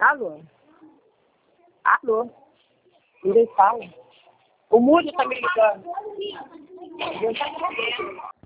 Alô? Alô? Ninguém fala. O Múdio tá me ligando.